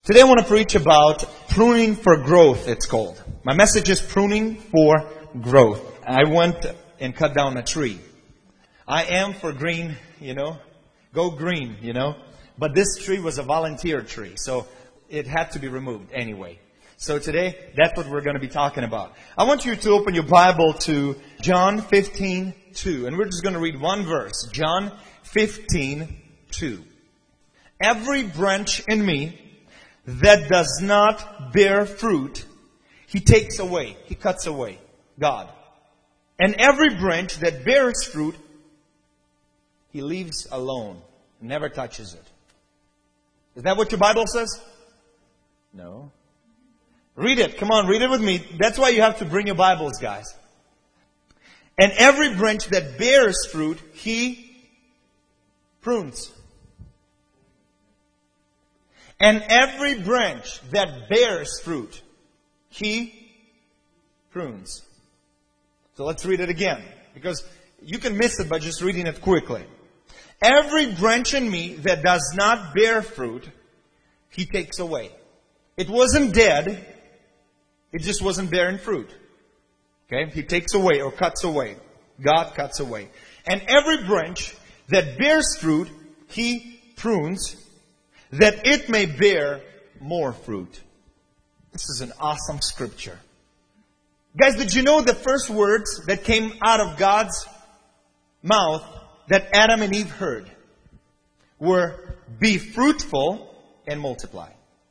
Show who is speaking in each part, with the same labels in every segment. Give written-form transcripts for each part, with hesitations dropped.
Speaker 1: Today I want to preach about pruning for growth, it's called. My message is pruning for growth. I went and cut down a tree. I am for green, go green, But this tree was a volunteer tree, so it had to be removed anyway. So today, that's what we're going to be talking about. I want you to open your Bible to John 15:2, and we're just going to read one verse. John 15:2. Every branch in me that does not bear fruit, He takes away. He cuts away. God. And every branch that bears fruit, He leaves alone. Never touches it. Is that what your Bible says? No. Read it. Come on, read it with me. That's why you have to bring your Bibles, guys. And every branch that bears fruit, He prunes. And every branch that bears fruit, He prunes. So let's read it again, because you can miss it by just reading it quickly. Every branch in me that does not bear fruit, He takes away. It wasn't dead. It just wasn't bearing fruit. Okay? He takes away or cuts away. God cuts away. And every branch that bears fruit, He prunes, that it may bear more fruit. This is an awesome scripture. Guys, did you know the first words that came out of God's mouth that Adam and Eve heard were, be fruitful and multiply?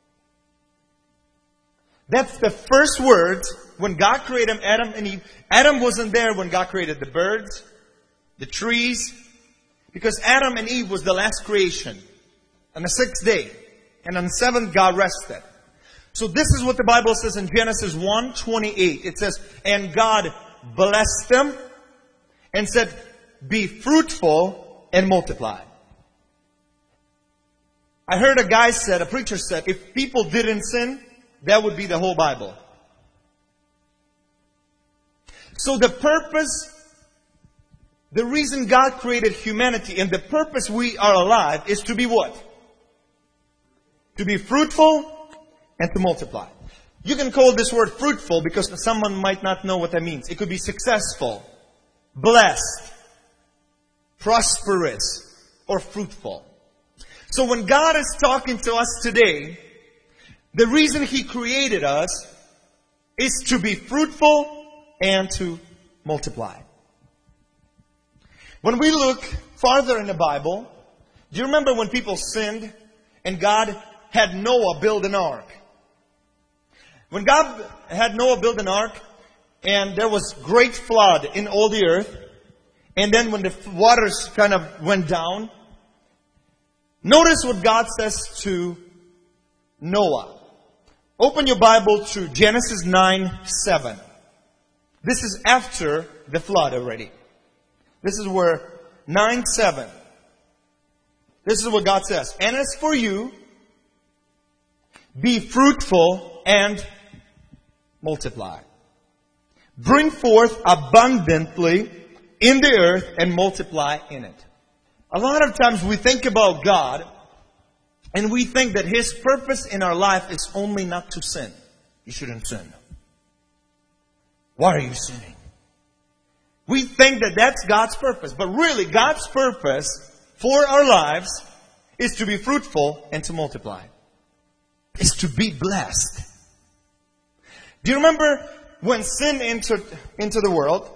Speaker 1: That's the first words when God created Adam and Eve. Adam wasn't there when God created the birds, the trees, because Adam and Eve was the last creation on the sixth day. And on the seventh, God rested. So this is what the Bible says in Genesis 1:28. It says, and God blessed them and said, be fruitful and multiply. I heard a preacher said, if people didn't sin, that would be the whole Bible. So the reason God created humanity and the purpose we are alive is to be what? To be fruitful and to multiply. You can call this word fruitful because someone might not know what that means. It could be successful, blessed, prosperous, or fruitful. So when God is talking to us today, the reason He created us is to be fruitful and to multiply. When we look farther in the Bible, do you remember when people sinned and God had Noah build an ark? When God had Noah build an ark and there was great flood in all the earth, and then when the waters kind of went down, notice what God says to Noah. Open your Bible to Genesis 9:7. This is after the flood already. This is where 9:7. This is what God says. And as for you, be fruitful and multiply. Bring forth abundantly in the earth and multiply in it. A lot of times we think about God and we think that His purpose in our life is only not to sin. You shouldn't sin. Why are you sinning? We think that that's God's purpose. But really, God's purpose for our lives is to be fruitful and to multiply. Is to be blessed. Do you remember when sin entered into the world?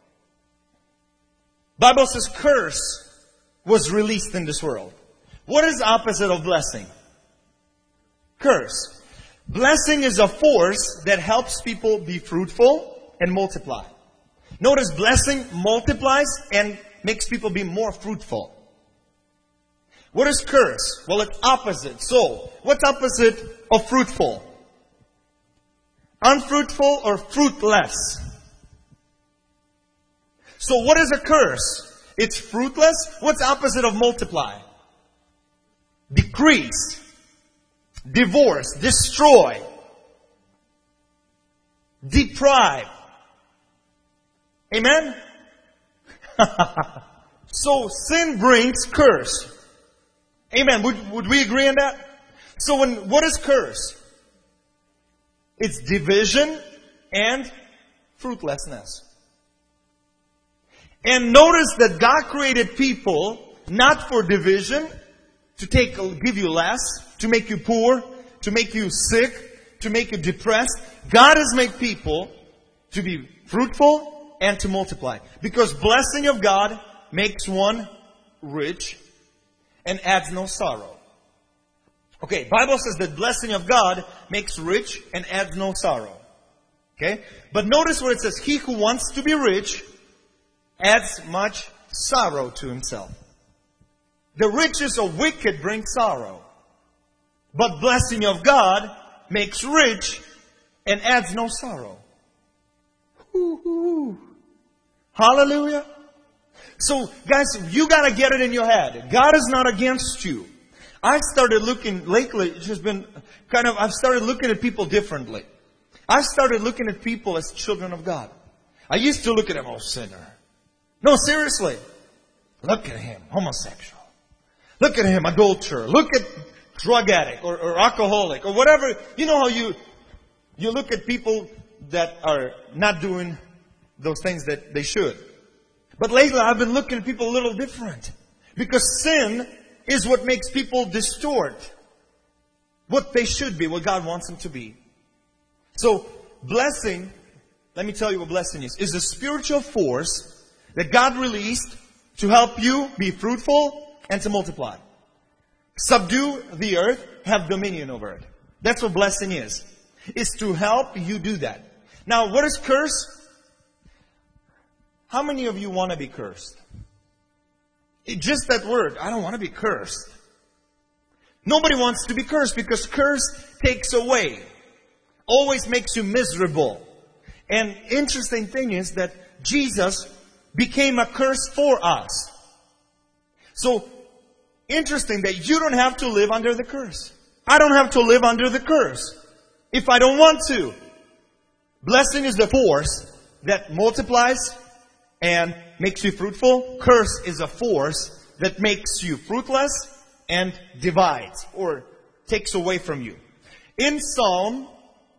Speaker 1: Bible says curse was released in this world. What is the opposite of blessing? Curse. Blessing is a force that helps people be fruitful and multiply. Notice blessing multiplies and makes people be more fruitful. What is curse? Well, it's opposite. So, what's opposite of fruitful? Unfruitful or fruitless? So what is a curse? It's fruitless. What's opposite of multiply? Decrease, divorce, destroy, deprive. Amen? So sin brings curse. Amen. Would we agree on that? So what is curse? It's division and fruitlessness. And notice that God created people not for division, to give you less, to make you poor, to make you sick, to make you depressed. God has made people to be fruitful and to multiply. Because blessing of God makes one rich and adds no sorrow. Okay, Bible says that blessing of God makes rich and adds no sorrow. Okay? But notice what it says. He who wants to be rich adds much sorrow to himself. The riches of wicked bring sorrow. But blessing of God makes rich and adds no sorrow. Ooh. Hallelujah. So guys, you gotta get it in your head. God is not against you. I've started looking lately, it's just been I've started looking at people differently. I've started looking at people as children of God. I used to look at them, oh sinner. No, seriously. Look at him, homosexual. Look at him, adulterer. Look at drug addict or alcoholic or whatever. You know how you look at people that are not doing those things that they should. But lately I've been looking at people a little different. Because sin is what makes people distort what they should be, what God wants them to be. So blessing, let me tell you what blessing is a spiritual force that God released to help you be fruitful and to multiply. Subdue the earth, have dominion over it. That's what blessing is to help you do that. Now, what is curse? How many of you want to be cursed? Just that word, I don't want to be cursed. Nobody wants to be cursed because curse takes away. Always makes you miserable. And interesting thing is that Jesus became a curse for us. So, interesting that you don't have to live under the curse. I don't have to live under the curse if I don't want to. Blessing is the force that multiplies and makes you fruitful. Curse is a force that makes you fruitless and divides or takes away from you. In Psalm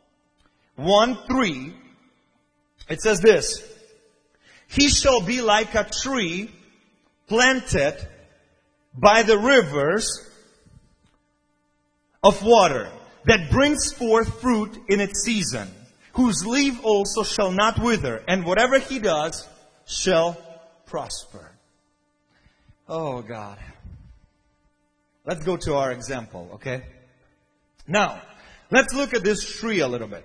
Speaker 1: 1:3, it says this: He shall be like a tree planted by the rivers of water, that brings forth fruit in its season, whose leaf also shall not wither, and whatever he does shall prosper. Oh God. Let's go to our example, okay? Now, let's look at this tree a little bit.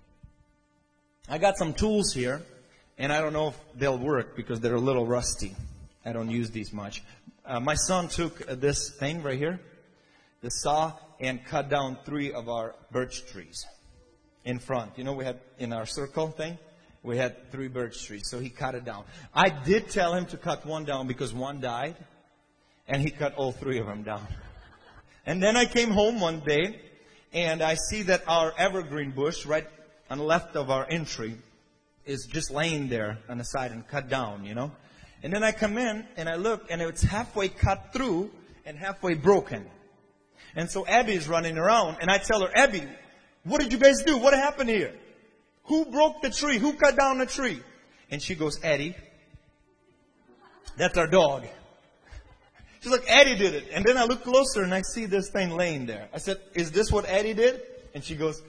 Speaker 1: I got some tools here, and I don't know if they'll work because they're a little rusty. I don't use these much. My son took this thing right here, the saw, and cut down 3 of our birch trees in front. You know, we had in our circle thing, we had 3 birch trees, so he cut it down. I did tell him to cut one down because one died, and he cut all 3 of them down. And then I came home one day, and I see that our evergreen bush right on the left of our entry is just laying there on the side and cut down, you know. And then I come in and I look, and it's halfway cut through and halfway broken. And so Abby's running around, and I tell her, Abby, what did you guys do? What happened here? Who broke the tree? Who cut down the tree? And she goes, Eddie. That's our dog. She's like, Eddie did it. And then I look closer and I see this thing laying there. I said, is this what Eddie did? And she goes,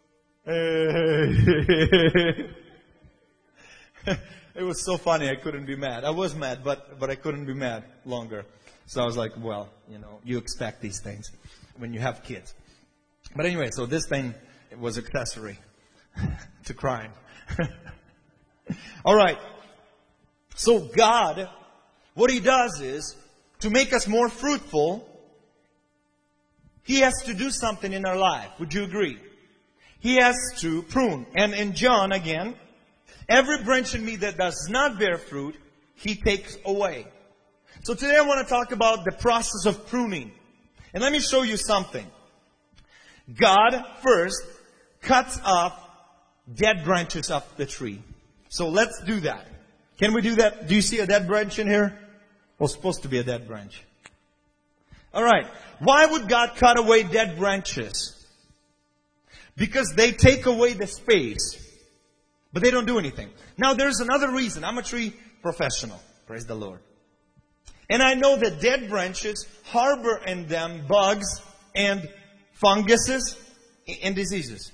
Speaker 1: hey. It was so funny, I couldn't be mad. I was mad, but I couldn't be mad longer. So I was like, well, you know, you expect these things when you have kids. But anyway, so this thing was accessory to crime. All right. So God, what He does is, to make us more fruitful, He has to do something in our life. Would you agree? He has to prune. And in John, again, every branch in me that does not bear fruit, He takes away. So today I want to talk about the process of pruning. And let me show you something. God first cuts off dead branches off the tree. So let's do that. Can we do that? Do you see a dead branch in here? Well, it's supposed to be a dead branch. Alright. Why would God cut away dead branches? Because they take away the space. But they don't do anything. Now there's another reason. I'm a tree professional. Praise the Lord. And I know that dead branches harbor in them bugs and funguses and diseases.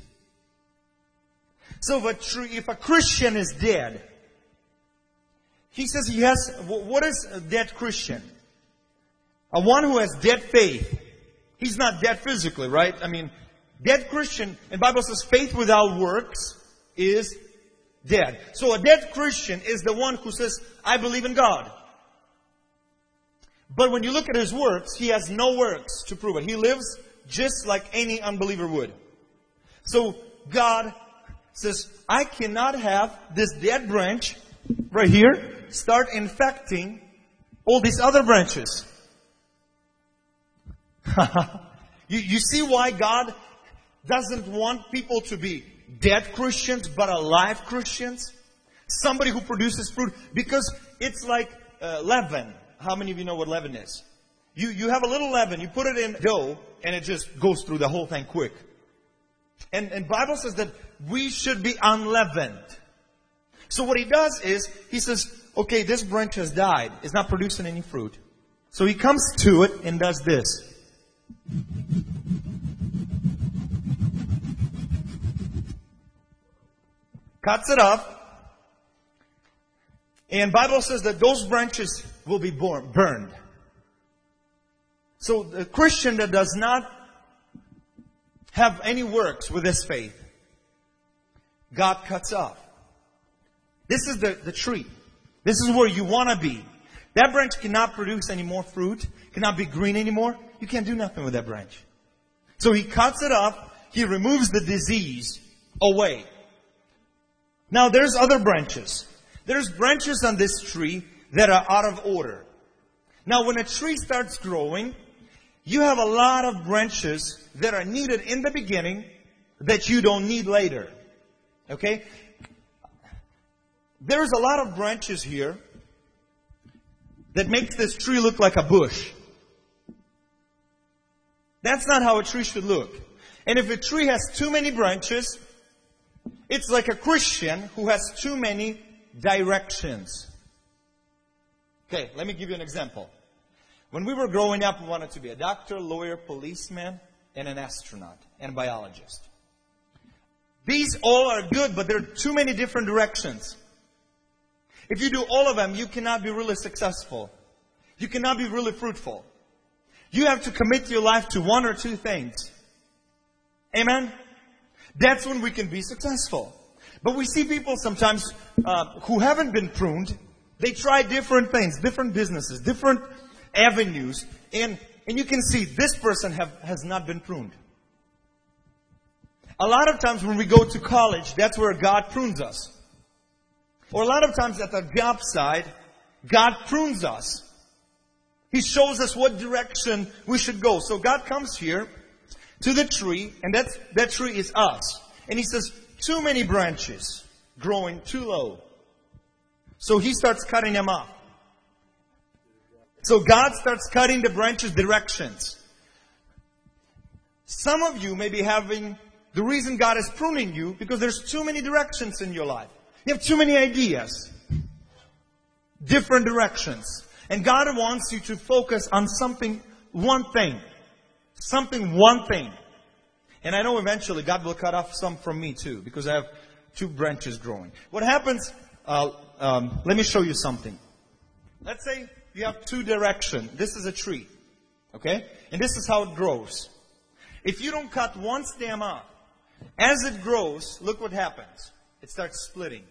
Speaker 1: So if a Christian is dead, he says he has, what is a dead Christian? A one who has dead faith. He's not dead physically, right? I mean, dead Christian, and the Bible says faith without works is dead. So a dead Christian is the one who says, I believe in God. But when you look at his works, he has no works to prove it. He lives just like any unbeliever would. So God says, I cannot have this dead branch right here start infecting all these other branches. You see why God doesn't want people to be dead Christians but alive Christians? Somebody who produces fruit. Because it's like leaven. How many of you know what leaven is? You have a little leaven, you put it in dough, and it just goes through the whole thing quick. And Bible says that we should be unleavened. So what he does is, he says, okay, this branch has died. It's not producing any fruit. So he comes to it and does this. Cuts it off. And Bible says that those branches will be burned. So the Christian that does not have any works with his faith, God cuts off. This is the tree. This is where you want to be. That branch cannot produce any more fruit, cannot be green anymore. You can't do nothing with that branch. So he cuts it off. He removes the disease away. Now there's other branches. There's branches on this tree that are out of order. Now when a tree starts growing, you have a lot of branches that are needed in the beginning that you don't need later. Okay? There's a lot of branches here that makes this tree look like a bush. That's not how a tree should look. And if a tree has too many branches, it's like a Christian who has too many directions. Okay, let me give you an example. When we were growing up, we wanted to be a doctor, lawyer, policeman, and an astronaut, and a biologist. These all are good, but there are too many different directions. If you do all of them, you cannot be really successful. You cannot be really fruitful. You have to commit your life to one or two things. Amen? That's when we can be successful. But we see people sometimes who haven't been pruned. They try different things, different businesses, different avenues. And you can see this person has not been pruned. A lot of times when we go to college, that's where God prunes us. Or a lot of times at the job site, God prunes us. He shows us what direction we should go. So God comes here to the tree, and that tree is us. And He says, too many branches growing too low. So He starts cutting them off. So God starts cutting the branches directions. Some of you may be having, the reason God is pruning you, because there's too many directions in your life. You have too many ideas. Different directions. And God wants you to focus on something, one thing. Something, one thing. And I know eventually God will cut off some from me too, because I have two branches growing. What happens, let me show you something. Let's say you have two directions. This is a tree. Okay? And this is how it grows. If you don't cut one stem off, as it grows, look what happens. It starts splitting.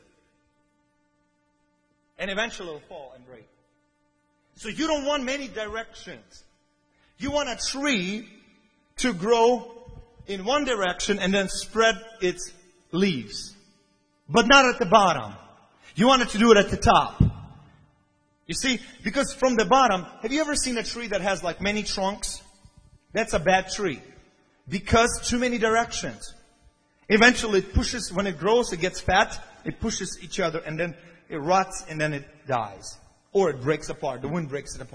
Speaker 1: And eventually it will fall and break. So you don't want many directions. You want a tree to grow in one direction and then spread its leaves. But not at the bottom. You want it to do it at the top. You see, because from the bottom, have you ever seen a tree that has like many trunks? That's a bad tree. Because too many directions. Eventually it pushes, when it grows, it gets fat, it pushes each other and then it rots and then it dies. Or it breaks apart. The wind breaks it apart.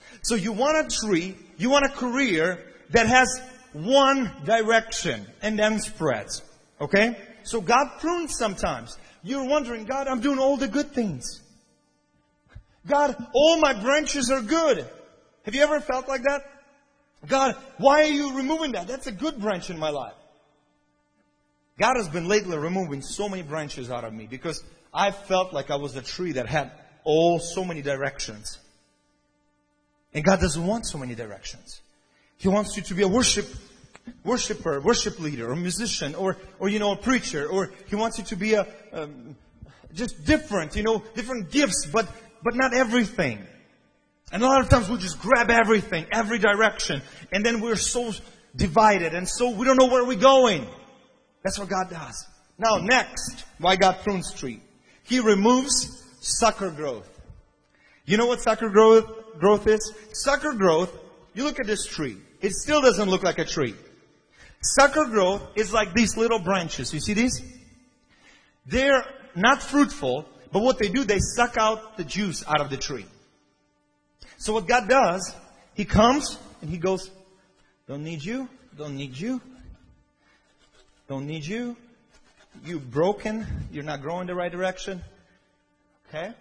Speaker 1: So you want a tree, you want a career that has one direction and then spreads. Okay? So God prunes sometimes. You're wondering, God, I'm doing all the good things. God, all my branches are good. Have you ever felt like that? God, why are you removing that? That's a good branch in my life. God has been lately removing so many branches out of me because I felt like I was a tree that had so many directions. And God doesn't want so many directions. He wants you to be a worshiper, worship leader, or musician, or a preacher, or He wants you to be just different, different gifts, but not everything. And a lot of times we just grab everything, every direction, and then we're so divided, and so we don't know where we're going. That's what God does. Now, next, why God prunes tree? He removes sucker growth. You know what sucker growth is? Sucker growth, you look at this tree. It still doesn't look like a tree. Sucker growth is like these little branches. You see these? They're not fruitful, but what they do, they suck out the juice out of the tree. So what God does, He comes and He goes, don't need you, don't need you, don't need you. You're broken. You're not growing the right direction. Okay?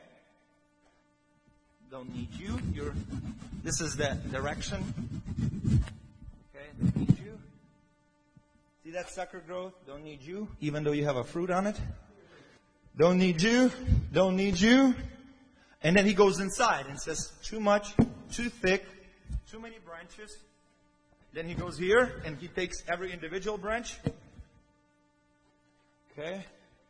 Speaker 1: Don't need you. This is the direction. Okay, don't need you. See that sucker growth? Don't need you, even though you have a fruit on it. Don't need you. Don't need you. And then He goes inside and says, too much, too thick, too many branches. Then He goes here and He takes every individual branch. Okay?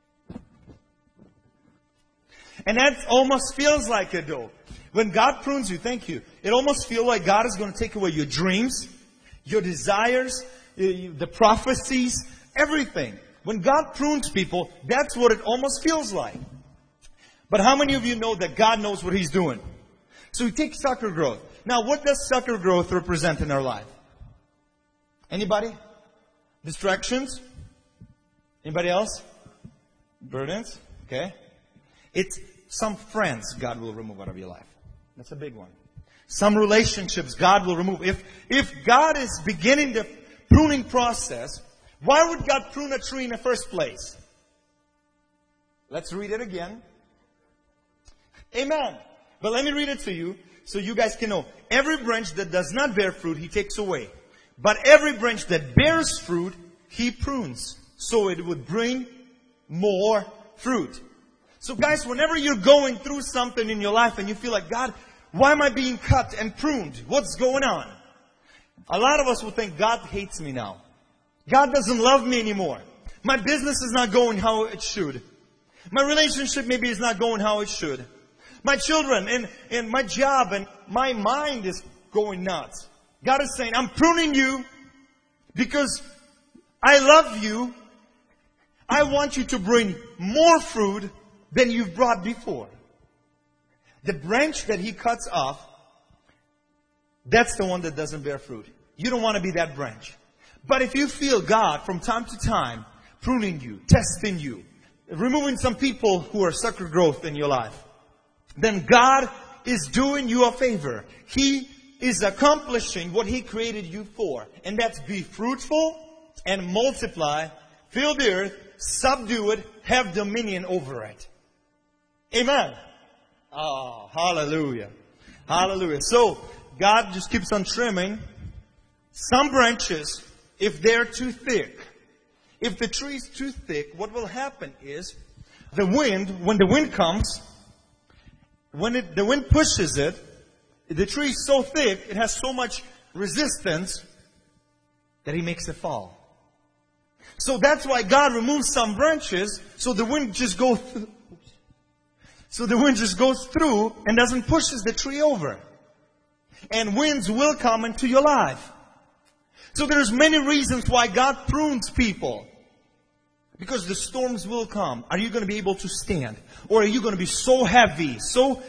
Speaker 1: And that almost feels like it though. When God prunes you, thank you, it almost feels like God is going to take away your dreams, your desires, the prophecies, everything. When God prunes people, that's what it almost feels like. But how many of you know that God knows what He's doing? So He takes sucker growth. Now, what does sucker growth represent in our life? Anybody? Distractions? Anybody else? Burdens? Okay. It's some friends God will remove out of your life. That's a big one. Some relationships God will remove. If God is beginning the pruning process, why would God prune a tree in the first place? Let's read it again. Amen. But let me read it to you so you guys can know. Every branch that does not bear fruit, He takes away. But every branch that bears fruit, He prunes, so it would bring more fruit. So guys, whenever you're going through something in your life and you feel like, God, why am I being cut and pruned? What's going on? A lot of us will think, God hates me now. God doesn't love me anymore. My business is not going how it should. My relationship maybe is not going how it should. My children and my job and my mind is going nuts. God is saying, I'm pruning you because I love you. I want you to bring more fruit than you've brought before. The branch that He cuts off, that's the one that doesn't bear fruit. You don't want to be that branch. But if you feel God from time to time pruning you, testing you, removing some people who are sucker growth in your life, then God is doing you a favor. He is accomplishing what He created you for. And that's be fruitful and multiply, fill the earth, subdue it, have dominion over it. Amen. Oh, hallelujah. Hallelujah. So, God just keeps on trimming some branches if they're too thick. If the tree is too thick, what will happen is when the wind comes, the wind pushes it, the tree is so thick, it has so much resistance that He makes it fall. So that's why God removes some branches so the wind just goes through. So the wind just goes through and doesn't push the tree over. And winds will come into your life. So there's many reasons why God prunes people. Because the storms will come. Are you going to be able to stand? Or are you going to be so heavy, so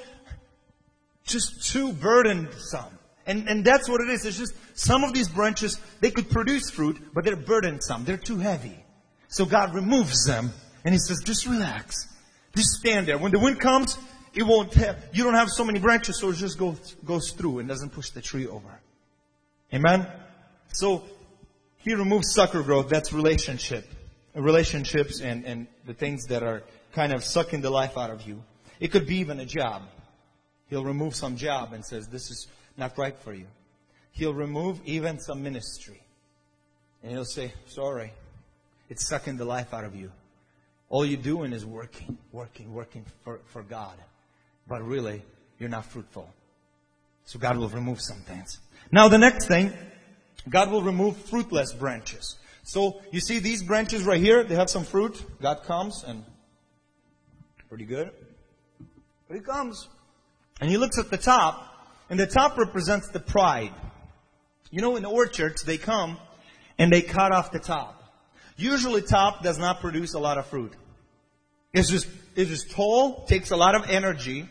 Speaker 1: just too burdensome? And that's what it is. It's just some of these branches, they could produce fruit, but they're burdensome. They're too heavy. So God removes them. And He says, just relax. Just stand there. When the wind comes, it won't have, you don't have so many branches, so it just goes through and doesn't push the tree over. Amen? So, He removes sucker growth. That's relationships and the things that are kind of sucking the life out of you. It could be even a job. He'll remove some job and says, this is not right for you. He'll remove even some ministry. And He'll say, sorry, it's sucking the life out of you. All you're doing is working for God. But really, you're not fruitful. So God will remove some things. Now the next thing, God will remove fruitless branches. So you see these branches right here, they have some fruit. God comes and pretty good. But He comes and He looks at the top, and the top represents the pride. You know, in the orchards, they come and they cut off the top. Usually top does not produce a lot of fruit. It's just tall, takes a lot of energy,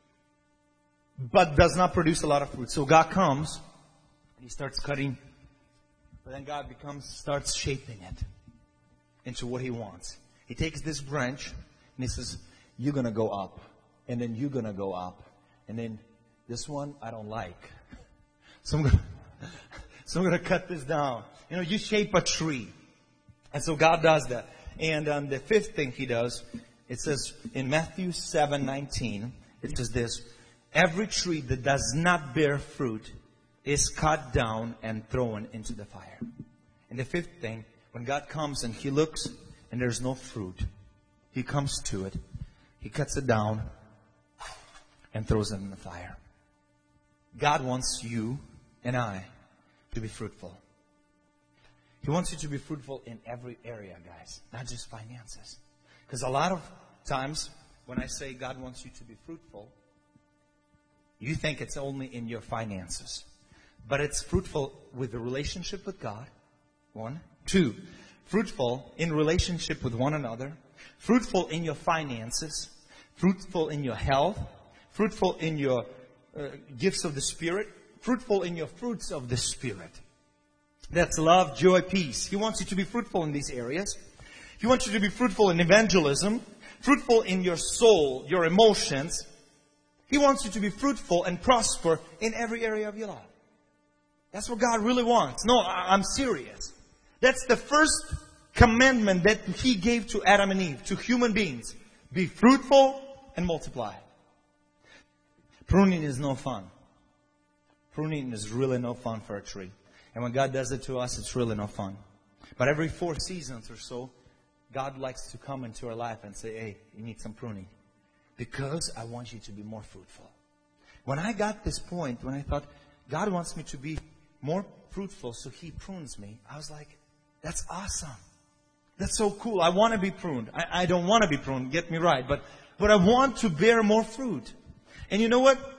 Speaker 1: but does not produce a lot of fruit. So God comes and He starts cutting, but then God starts shaping it into what He wants. He takes this branch and He says, you're going to go up, and then you're going to go up, and then this one I don't like. So I'm going to cut this down. You know, you shape a tree. And so God does that. And the fifth thing He does, it says in Matthew 7:19, it says this, every tree that does not bear fruit is cut down and thrown into the fire. And the fifth thing, when God comes and He looks and there's no fruit, He comes to it, He cuts it down and throws it in the fire. God wants you and I to be fruitful. He wants you to be fruitful in every area, guys, not just finances. Because a lot of times when I say God wants you to be fruitful, you think it's only in your finances. But it's fruitful with the relationship with God. 1. 2. Fruitful in relationship with one another. Fruitful in your finances. Fruitful in your health. Fruitful in your gifts of the Spirit. Fruitful in your fruits of the Spirit. That's love, joy, peace. He wants you to be fruitful in these areas. He wants you to be fruitful in evangelism. Fruitful in your soul, your emotions. He wants you to be fruitful and prosper in every area of your life. That's what God really wants. No, I'm serious. That's the first commandment that He gave to Adam and Eve, to human beings. Be fruitful and multiply. Pruning is no fun. Pruning is really no fun for a tree. And when God does it to us, it's really no fun. But every 4 seasons or so, God likes to come into our life and say, hey, you need some pruning. Because I want you to be more fruitful. When I got this point, when I thought, God wants me to be more fruitful, so He prunes me, I was like, that's awesome. That's so cool. I want to be pruned. I don't want to be pruned, get me right. But I want to bear more fruit. And you know what?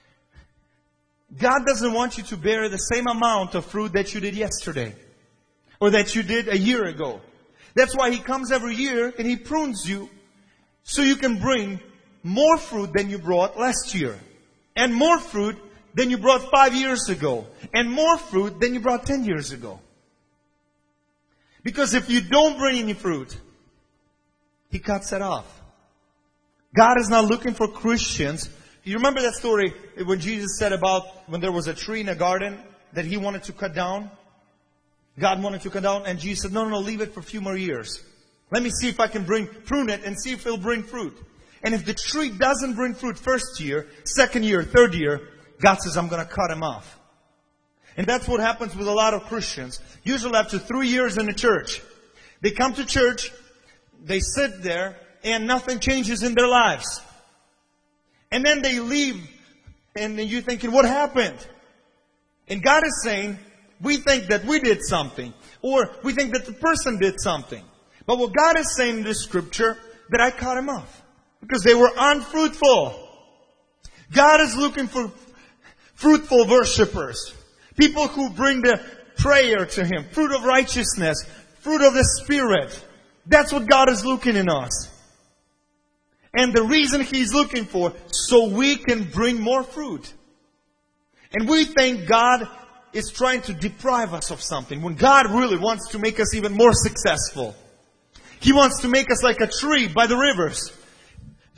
Speaker 1: God doesn't want you to bear the same amount of fruit that you did yesterday. Or that you did a year ago. That's why He comes every year and He prunes you so you can bring more fruit than you brought last year. And more fruit than you brought 5 years ago. And more fruit than you brought 10 years ago. Because if you don't bring any fruit, He cuts it off. God is not looking for Christians. You remember that story when Jesus said about when there was a tree in a garden that He wanted to cut down? God wanted to cut down, and Jesus said, no, leave it for a few more years. Let me see if I can prune it and see if it'll bring fruit. And if the tree doesn't bring fruit first year, second year, third year, God says, I'm going to cut him off. And that's what happens with a lot of Christians. Usually after 3 years in the church, they come to church, they sit there, and nothing changes in their lives. And then they leave, and then you're thinking, what happened? And God is saying, we think that we did something. Or we think that the person did something. But what God is saying in this scripture, that I cut him off. Because they were unfruitful. God is looking for fruitful worshipers. People who bring the prayer to Him. Fruit of righteousness. Fruit of the Spirit. That's what God is looking in us. And the reason He's looking for, so we can bring more fruit. And we think God is trying to deprive us of something, when God really wants to make us even more successful. He wants to make us like a tree by the rivers.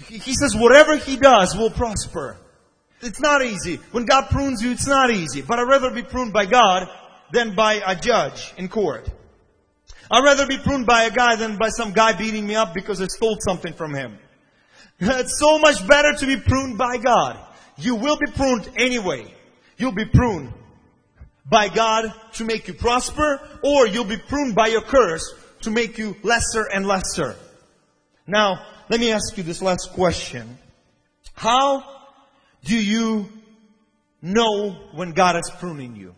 Speaker 1: He says whatever He does will prosper. It's not easy. When God prunes you, it's not easy. But I'd rather be pruned by God than by a judge in court. I'd rather be pruned by a guy than by some guy beating me up because I stole something from him. It's so much better to be pruned by God. You will be pruned anyway. You'll be pruned by God to make you prosper, or you'll be pruned by your curse to make you lesser and lesser. Now, let me ask you this last question. How do you know when God is pruning you?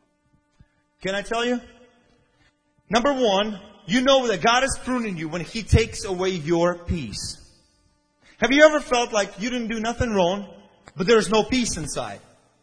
Speaker 1: Can I tell you? Number one, you know that God is pruning you when He takes away your peace. Have you ever felt like you didn't do nothing wrong, but there's no peace inside?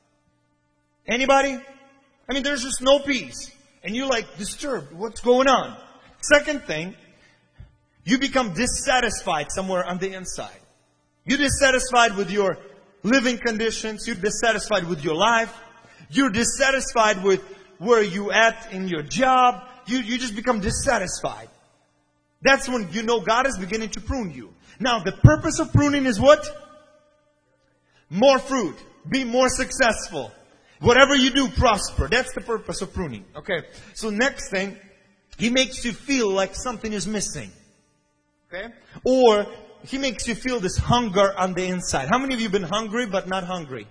Speaker 1: Anybody? I mean, there's just no peace. And you're like disturbed. What's going on? Second thing, you become dissatisfied somewhere on the inside. You're dissatisfied with your living conditions. You're dissatisfied with your life. You're dissatisfied with where you at in your job. You just become dissatisfied. That's when you know God is beginning to prune you. Now, the purpose of pruning is what? More fruit. Be more successful. Whatever you do, prosper. That's the purpose of pruning. Okay. So next thing, He makes you feel like something is missing. Okay. Or He makes you feel this hunger on the inside. How many of you have been hungry but not hungry?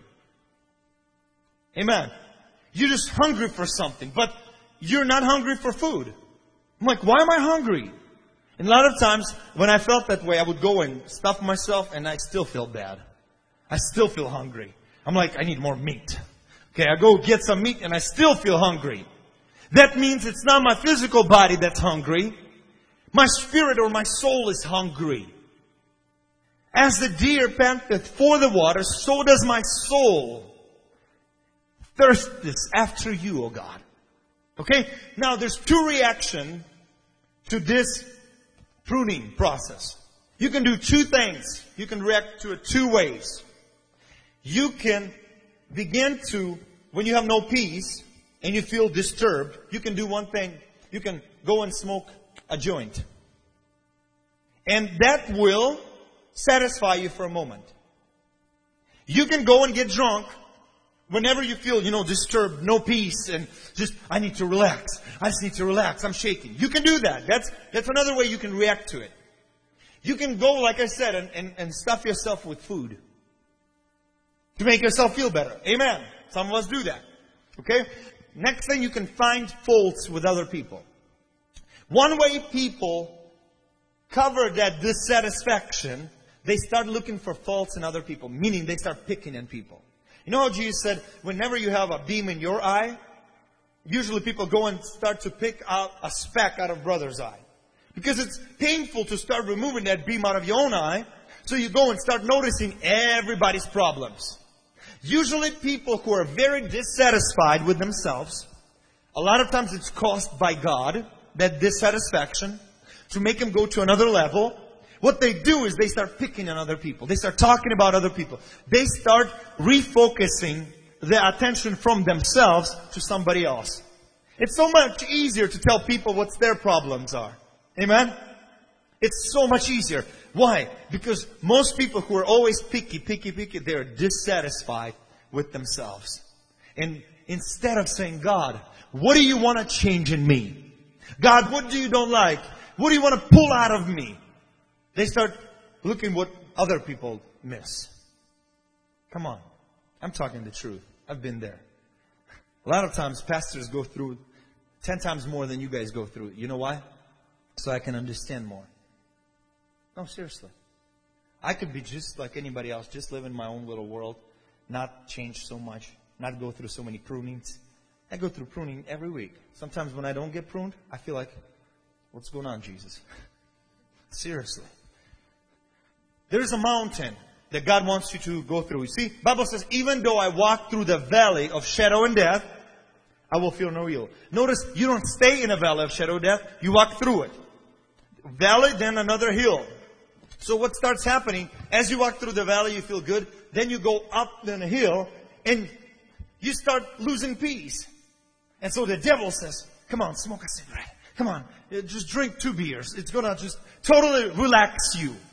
Speaker 1: Amen. You're just hungry for something, but you're not hungry for food. I'm like, why am I hungry? And a lot of times when I felt that way, I would go and stuff myself and I still feel bad. I still feel hungry. I'm like, I need more meat. Okay, I go get some meat and I still feel hungry. That means it's not my physical body that's hungry. My spirit or my soul is hungry. As the deer panteth for the water, so does my soul thirsteth after you, O God. Okay, now there's two reactions to this pruning process. You can do two things. You can react to it two ways. You can begin to, when you have no peace and you feel disturbed, you can do one thing. You can go and smoke a joint. And that will satisfy you for a moment. You can go and get drunk whenever you feel, disturbed, no peace, and just, I need to relax. I just need to relax. I'm shaking. You can do that. That's another way you can react to it. You can go, like I said, and stuff yourself with food to make yourself feel better. Amen. Some of us do that. Okay? Next thing, you can find faults with other people. One way people cover that dissatisfaction, they start looking for faults in other people, meaning they start picking on people. You know how Jesus said, whenever you have a beam in your eye, usually people go and start to pick out a speck out of brother's eye. Because it's painful to start removing that beam out of your own eye. So you go and start noticing everybody's problems. Usually people who are very dissatisfied with themselves, a lot of times it's caused by God, that dissatisfaction, to make them go to another level. What they do is they start picking on other people. They start talking about other people. They start refocusing their attention from themselves to somebody else. It's so much easier to tell people what their problems are. Amen? It's so much easier. Why? Because most people who are always picky, they're dissatisfied with themselves. And instead of saying, God, what do you want to change in me? God, what do you don't like? What do you want to pull out of me? They start looking what other people miss. Come on. I'm talking the truth. I've been there. A lot of times pastors go through 10 times more than you guys go through. You know why? So I can understand more. No, seriously. I could be just like anybody else, just live in my own little world, not change so much, not go through so many prunings. I go through pruning every week. Sometimes when I don't get pruned, I feel like, what's going on, Jesus? Seriously. There's a mountain that God wants you to go through. You see, Bible says, even though I walk through the valley of shadow and death, I will feel no ill. Notice, you don't stay in a valley of shadow and death. You walk through it. Valley, then another hill. So what starts happening, as you walk through the valley, you feel good. Then you go up the hill, and you start losing peace. And so the devil says, come on, smoke a cigarette. Come on, just drink 2 beers. It's going to just totally relax you.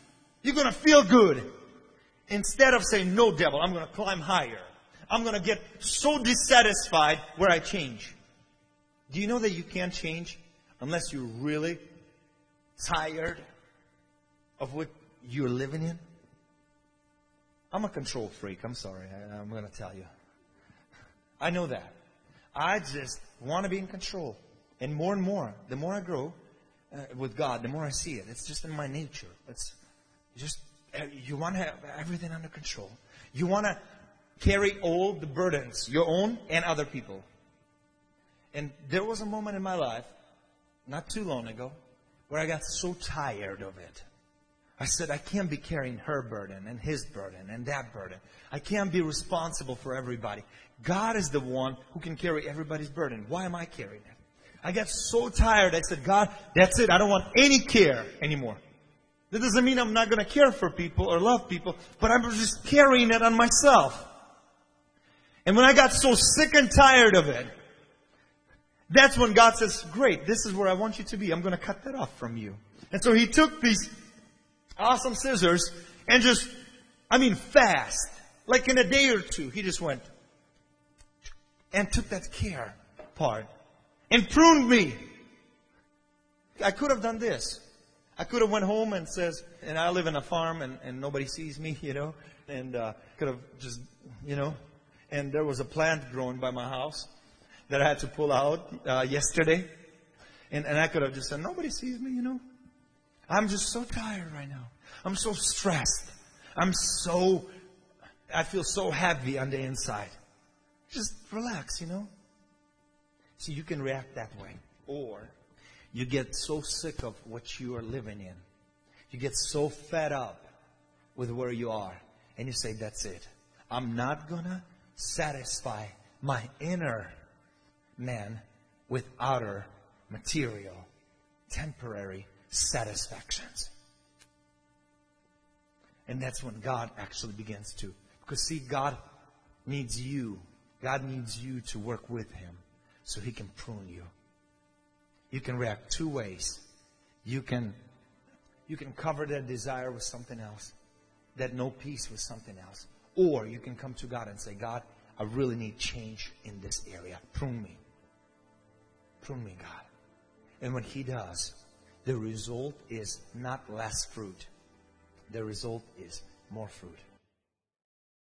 Speaker 1: You're going to feel good. Instead of saying, no, devil, I'm going to climb higher. I'm going to get so dissatisfied where I change. Do you know that you can't change unless you're really tired of what you're living in? I'm a control freak. I'm sorry. I'm going to tell you. I know that. I just want to be in control. And more, the more I grow with God, the more I see it. It's just in my nature. It's just, you want to have everything under control. You want to carry all the burdens, your own and other people. And there was a moment in my life, not too long ago, where I got so tired of it. I said, I can't be carrying her burden and his burden and that burden. I can't be responsible for everybody. God is the one who can carry everybody's burden. Why am I carrying it? I got so tired. I said, God, that's it. I don't want any care anymore. That doesn't mean I'm not going to care for people or love people, but I'm just carrying it on myself. And when I got so sick and tired of it, that's when God says, great, this is where I want you to be. I'm going to cut that off from you. And so He took these awesome scissors and just, fast. Like in a day or two, He just went and took that care part and pruned me. I could have done this. I could have went home and says, and I live in a farm and nobody sees me, and could have just, and there was a plant growing by my house that I had to pull out yesterday. And I could have just said, nobody sees me, I'm just so tired right now. I'm so stressed. I feel so heavy on the inside. Just relax, See, you can react that way. Or you get so sick of what you are living in. You get so fed up with where you are. And you say, that's it. I'm not going to satisfy my inner man with outer material, temporary satisfactions. And that's when God actually begins to. Because see, God needs you. God needs you to work with Him so He can prune you. You can react two ways. You can cover that desire with something else. That no peace with something else. Or you can come to God and say, God, I really need change in this area. Prune me. Prune me, God. And when He does, the result is not less fruit. The result is more fruit.